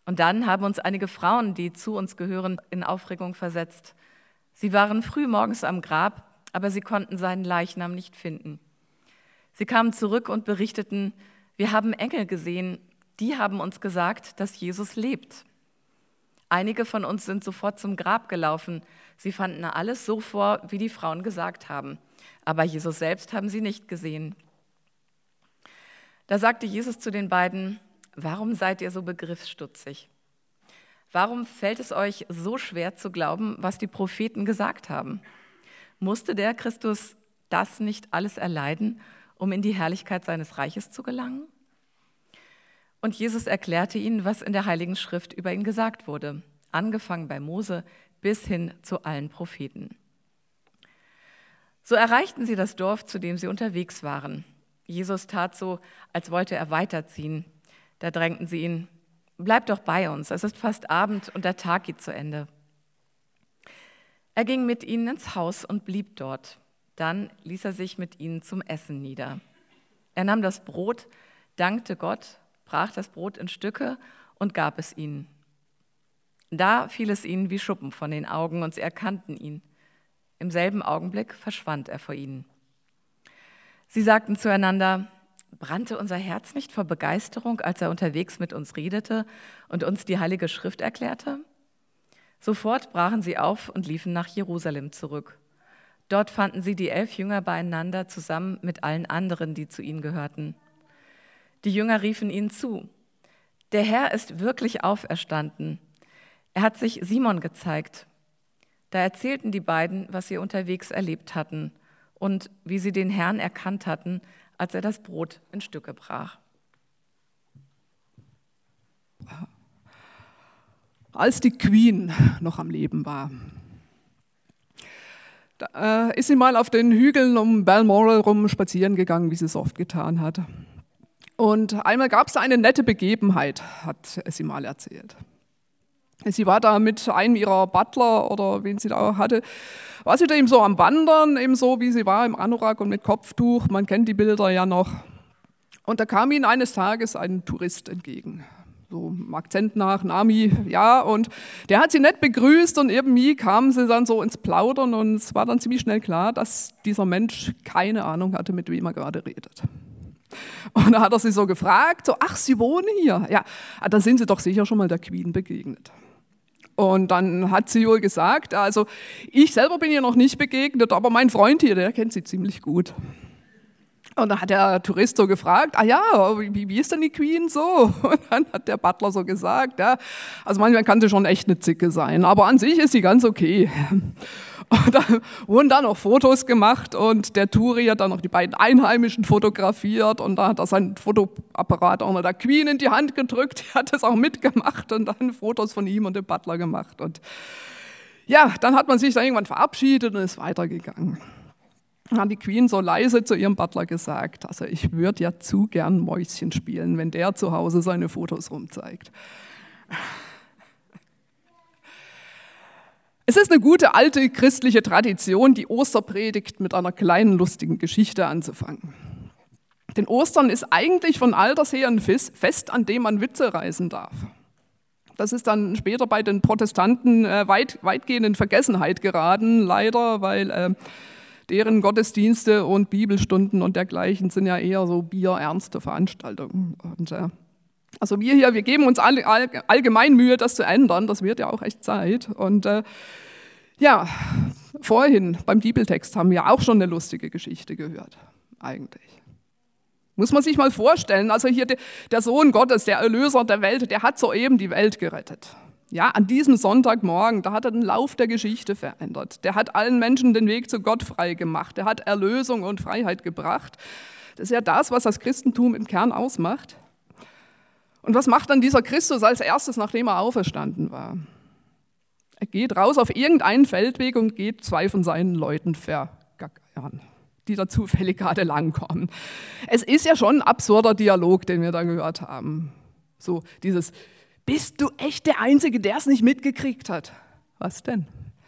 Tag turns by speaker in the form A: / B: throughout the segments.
A: Und dann haben uns einige Frauen, die zu uns gehören, in Aufregung versetzt. Sie waren früh morgens am Grab, aber sie konnten seinen Leichnam nicht finden. Sie kamen zurück und berichteten, wir haben Engel gesehen, die haben uns gesagt, dass Jesus lebt. Einige von uns sind sofort zum Grab gelaufen. Sie fanden alles so vor, wie die Frauen gesagt haben. Aber Jesus selbst haben sie nicht gesehen. Da sagte Jesus zu den beiden, warum seid ihr so begriffsstutzig? Warum fällt es euch so schwer zu glauben, was die Propheten gesagt haben? Musste der Christus das nicht alles erleiden, um in die Herrlichkeit seines Reiches zu gelangen? Und Jesus erklärte ihnen, was in der Heiligen Schrift über ihn gesagt wurde, angefangen bei Mose bis hin zu allen Propheten. So erreichten sie das Dorf, zu dem sie unterwegs waren. Jesus tat so, als wollte er weiterziehen. Da drängten sie ihn, bleib doch bei uns, es ist fast Abend und der Tag geht zu Ende. Er ging mit ihnen ins Haus und blieb dort. Dann ließ er sich mit ihnen zum Essen nieder. Er nahm das Brot, dankte Gott, brach das Brot in Stücke und gab es ihnen. Da fiel es ihnen wie Schuppen von den Augen und sie erkannten ihn. Im selben Augenblick verschwand er vor ihnen. Sie sagten zueinander, brannte unser Herz nicht vor Begeisterung, als er unterwegs mit uns redete und uns die Heilige Schrift erklärte? Sofort brachen sie auf und liefen nach Jerusalem zurück. Dort fanden sie die 11 Jünger beieinander, zusammen mit allen anderen, die zu ihnen gehörten. Die Jünger riefen ihnen zu, der Herr ist wirklich auferstanden. Er hat sich Simon gezeigt. Da erzählten die beiden, was sie unterwegs erlebt hatten und wie sie den Herrn erkannt hatten, als er das Brot in Stücke brach.
B: Als die Queen noch am Leben war, da ist sie mal auf den Hügeln um Balmoral rum spazieren gegangen, wie sie es oft getan hat. Und einmal gab es eine nette Begebenheit, hat sie mal erzählt. Sie war da mit einem ihrer Butler oder wen sie da hatte, war sie da eben so am Wandern, eben so wie sie war im Anorak und mit Kopftuch, man kennt die Bilder ja noch. Und da kam ihnen eines Tages ein Tourist entgegen, so im Akzent nach, Nami, ja, und der hat sie nett begrüßt und irgendwie kamen sie dann so ins Plaudern und es war dann ziemlich schnell klar, dass dieser Mensch keine Ahnung hatte, mit wem er gerade redet. Und da hat er sie so gefragt, so, ach, Sie wohnen hier? Ja, dann sind Sie doch sicher schon mal der Queen begegnet. Und dann hat sie wohl gesagt, also ich selber bin ihr noch nicht begegnet, aber mein Freund hier, der kennt sie ziemlich gut. Und dann hat der Tourist so gefragt, ah ja, wie ist denn die Queen so? Und dann hat der Butler so gesagt, ja, also manchmal kann sie schon echt eine Zicke sein, aber an sich ist sie ganz okay. Und dann wurden da noch Fotos gemacht und der Touri hat dann noch die beiden Einheimischen fotografiert und da hat er seinen Fotoapparat auch noch der Queen in die Hand gedrückt, die hat das auch mitgemacht und dann Fotos von ihm und dem Butler gemacht. Und ja, dann hat man sich dann irgendwann verabschiedet und ist weitergegangen. Dann hat die Queen so leise zu ihrem Butler gesagt, also ich würde ja zu gern Mäuschen spielen, wenn der zu Hause seine Fotos rumzeigt. Es ist eine gute alte christliche Tradition, die Osterpredigt mit einer kleinen lustigen Geschichte anzufangen. Denn Ostern ist eigentlich von alters her ein Fest, an dem man Witze reißen darf. Das ist dann später bei den Protestanten weitgehend in Vergessenheit geraten, leider, weil deren Gottesdienste und Bibelstunden und dergleichen sind ja eher so bierernste Veranstaltungen. Und, also wir geben uns allgemein Mühe, das zu ändern, das wird ja auch echt Zeit. Und ja, vorhin beim Bibeltext haben wir auch schon eine lustige Geschichte gehört, eigentlich. Muss man sich mal vorstellen, also hier der Sohn Gottes, der Erlöser der Welt, der hat soeben die Welt gerettet. Ja, an diesem Sonntagmorgen, da hat er den Lauf der Geschichte verändert. Der hat allen Menschen den Weg zu Gott frei gemacht. Der hat Erlösung und Freiheit gebracht. Das ist ja das, was das Christentum im Kern ausmacht. Und was macht dann dieser Christus als erstes, nachdem er auferstanden war? Er geht raus auf irgendeinen Feldweg und geht 2 von seinen Leuten vergackern, die da zufällig gerade langkommen. Es ist ja schon ein absurder Dialog, den wir da gehört haben. So dieses, bist du echt der Einzige, der es nicht mitgekriegt hat? Was denn?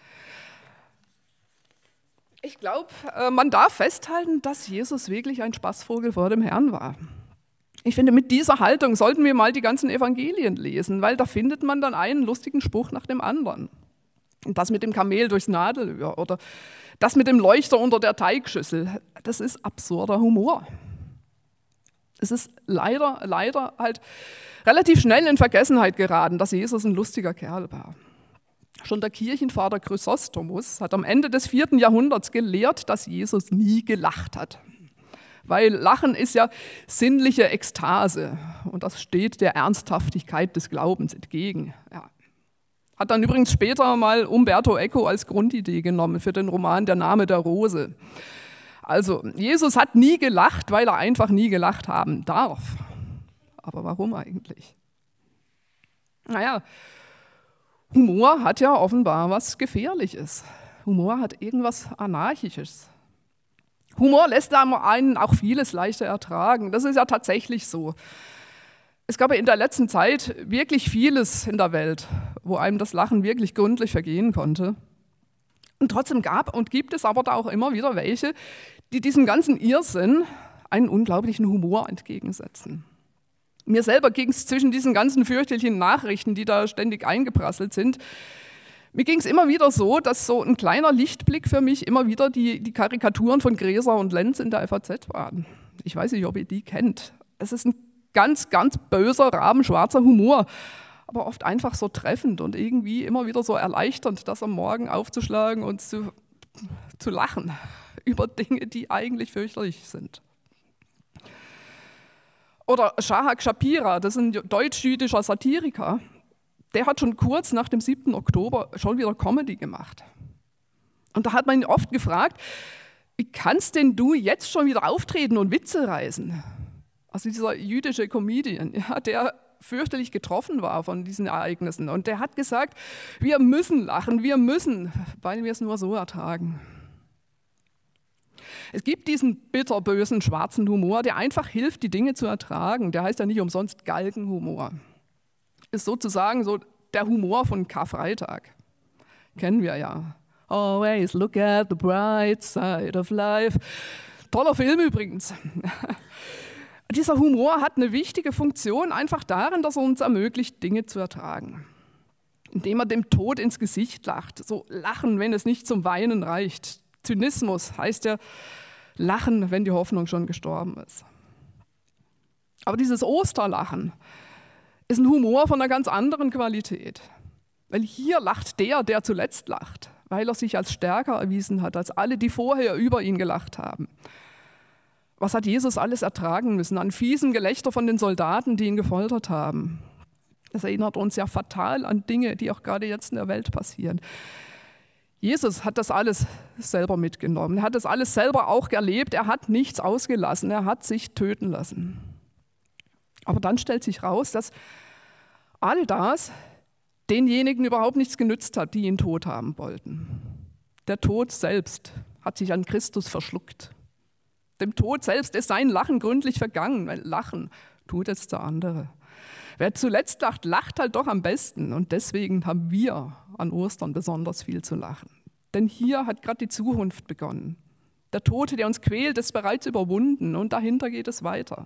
B: Ich glaube, man darf festhalten, dass Jesus wirklich ein Spaßvogel vor dem Herrn war. Ich finde, mit dieser Haltung sollten wir mal die ganzen Evangelien lesen, weil da findet man dann einen lustigen Spruch nach dem anderen. Und das mit dem Kamel durchs Nadelöhr oder das mit dem Leuchter unter der Teigschüssel, das ist absurder Humor. Es ist leider halt relativ schnell in Vergessenheit geraten, dass Jesus ein lustiger Kerl war. Schon der Kirchenvater Chrysostomus hat am Ende des 4. Jahrhunderts gelehrt, dass Jesus nie gelacht hat. Weil Lachen ist ja sinnliche Ekstase und das steht der Ernsthaftigkeit des Glaubens entgegen. Ja. Hat dann übrigens später mal Umberto Eco als Grundidee genommen für den Roman Der Name der Rose. Also Jesus hat nie gelacht, weil er einfach nie gelacht haben darf. Aber warum eigentlich? Naja, Humor hat ja offenbar was Gefährliches. Humor hat irgendwas Anarchisches. Humor lässt einen auch vieles leichter ertragen. Das ist ja tatsächlich so. Es gab ja in der letzten Zeit wirklich vieles in der Welt, wo einem das Lachen wirklich gründlich vergehen konnte. Und trotzdem gab und gibt es aber da auch immer wieder welche, die diesem ganzen Irrsinn einen unglaublichen Humor entgegensetzen. Mir selber ging es zwischen diesen ganzen fürchterlichen Nachrichten, die da ständig eingeprasselt sind, mir ging es immer wieder so, dass so ein kleiner Lichtblick für mich immer wieder die Karikaturen von Gräser und Lenz in der FAZ waren. Ich weiß nicht, ob ihr die kennt. Es ist ein ganz, ganz böser, rabenschwarzer Humor, aber oft einfach so treffend und irgendwie immer wieder so erleichternd, das am Morgen aufzuschlagen und zu lachen über Dinge, die eigentlich fürchterlich sind. Oder Shahak Shapira, das ist ein deutsch-jüdischer Satiriker, der hat schon kurz nach dem 7. Oktober schon wieder Comedy gemacht. Und da hat man ihn oft gefragt, wie kannst denn du jetzt schon wieder auftreten und Witze reißen? Also dieser jüdische Comedian, ja, der fürchterlich getroffen war von diesen Ereignissen. Und der hat gesagt, wir müssen lachen, weil wir es nur so ertragen. Es gibt diesen bitterbösen schwarzen Humor, der einfach hilft, die Dinge zu ertragen. Der heißt ja nicht umsonst Galgenhumor. Ist sozusagen so der Humor von Karfreitag. Kennen wir ja. Always look at the bright side of life. Toller Film übrigens. Dieser Humor hat eine wichtige Funktion, einfach darin, dass er uns ermöglicht, Dinge zu ertragen. Indem er dem Tod ins Gesicht lacht. So lachen, wenn es nicht zum Weinen reicht. Zynismus heißt ja lachen, wenn die Hoffnung schon gestorben ist. Aber dieses Osterlachen ist ein Humor von einer ganz anderen Qualität. Weil hier lacht der zuletzt lacht, weil er sich als stärker erwiesen hat, als alle, die vorher über ihn gelacht haben. Was hat Jesus alles ertragen müssen an fiesem Gelächter von den Soldaten, die ihn gefoltert haben? Das erinnert uns ja fatal an Dinge, die auch gerade jetzt in der Welt passieren. Jesus hat das alles selber mitgenommen. Er hat das alles selber auch erlebt. Er hat nichts ausgelassen. Er hat sich töten lassen. Aber dann stellt sich raus, dass all das denjenigen überhaupt nichts genützt hat, die ihn tot haben wollten. Der Tod selbst hat sich an Christus verschluckt. Dem Tod selbst ist sein Lachen gründlich vergangen, weil Lachen tut jetzt der andere. Wer zuletzt lacht, lacht halt doch am besten. Und deswegen haben wir an Ostern besonders viel zu lachen. Denn hier hat gerade die Zukunft begonnen. Der Tod, der uns quält, ist bereits überwunden und dahinter geht es weiter.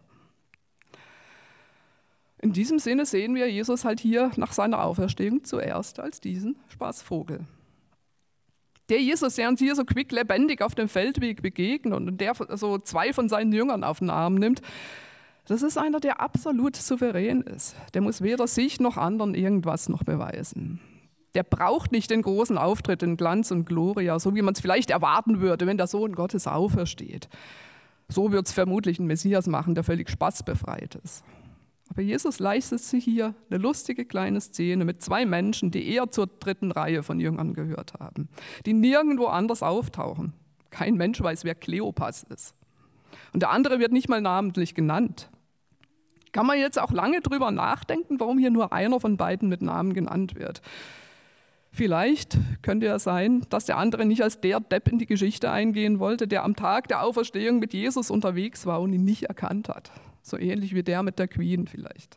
B: In diesem Sinne sehen wir Jesus halt hier nach seiner Auferstehung zuerst als diesen Spaßvogel. Der Jesus, der uns hier so quicklebendig auf dem Feldweg begegnet und der so 2 von seinen Jüngern auf den Arm nimmt, das ist einer, der absolut souverän ist. Der muss weder sich noch anderen irgendwas noch beweisen. Der braucht nicht den großen Auftritt in Glanz und Gloria, so wie man es vielleicht erwarten würde, wenn der Sohn Gottes aufersteht. So wird es vermutlich ein Messias machen, der völlig spaßbefreit ist. Aber Jesus leistet sich hier eine lustige kleine Szene mit 2 Menschen, die eher zur 3. Reihe von Jüngern gehört haben, die nirgendwo anders auftauchen. Kein Mensch weiß, wer Kleopas ist. Und der andere wird nicht mal namentlich genannt. Kann man jetzt auch lange drüber nachdenken, warum hier nur einer von beiden mit Namen genannt wird. Vielleicht könnte ja sein, dass der andere nicht als der Depp in die Geschichte eingehen wollte, der am Tag der Auferstehung mit Jesus unterwegs war und ihn nicht erkannt hat. So ähnlich wie der mit der Queen vielleicht.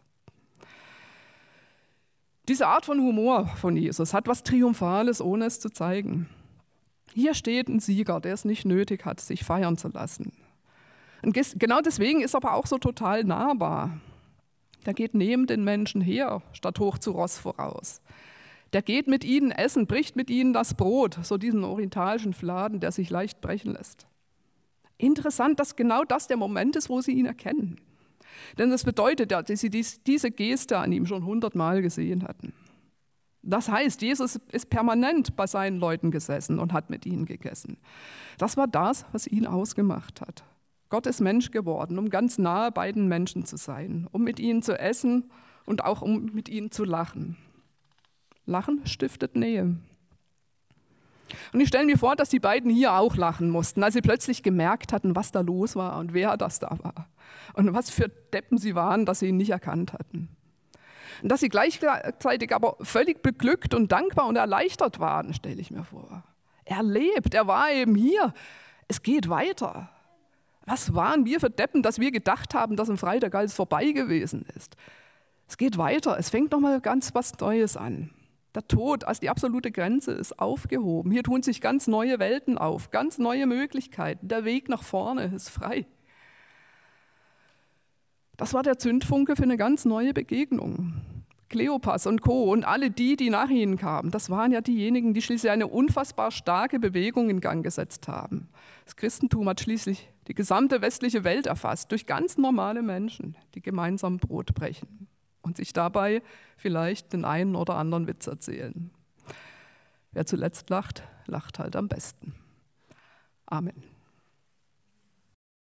B: Diese Art von Humor von Jesus hat was Triumphales, ohne es zu zeigen. Hier steht ein Sieger, der es nicht nötig hat, sich feiern zu lassen. Und genau deswegen ist er aber auch so total nahbar. Der geht neben den Menschen her, statt hoch zu Ross voraus. Der geht mit ihnen essen, bricht mit ihnen das Brot, so diesen orientalischen Fladen, der sich leicht brechen lässt. Interessant, dass genau das der Moment ist, wo sie ihn erkennen. Denn das bedeutet ja, dass sie diese Geste an ihm schon 100-mal gesehen hatten. Das heißt, Jesus ist permanent bei seinen Leuten gesessen und hat mit ihnen gegessen. Das war das, was ihn ausgemacht hat. Gott ist Mensch geworden, um ganz nahe bei den Menschen zu sein, um mit ihnen zu essen und auch um mit ihnen zu lachen. Lachen stiftet Nähe. Und ich stelle mir vor, dass die beiden hier auch lachen mussten, als sie plötzlich gemerkt hatten, was da los war und wer das da war. Und was für Deppen sie waren, dass sie ihn nicht erkannt hatten. Und dass sie gleichzeitig aber völlig beglückt und dankbar und erleichtert waren, stelle ich mir vor. Er lebt, er war eben hier. Es geht weiter. Was waren wir für Deppen, dass wir gedacht haben, dass am Freitag alles vorbei gewesen ist? Es geht weiter, es fängt nochmal ganz was Neues an. Der Tod als die absolute Grenze ist aufgehoben. Hier tun sich ganz neue Welten auf, ganz neue Möglichkeiten. Der Weg nach vorne ist frei. Das war der Zündfunke für eine ganz neue Begegnung. Kleopas und Co. und alle die nach ihnen kamen, das waren ja diejenigen, die schließlich eine unfassbar starke Bewegung in Gang gesetzt haben. Das Christentum hat schließlich die gesamte westliche Welt erfasst, durch ganz normale Menschen, die gemeinsam Brot brechen und sich dabei vielleicht den einen oder anderen Witz erzählen. Wer zuletzt lacht, lacht halt am besten. Amen.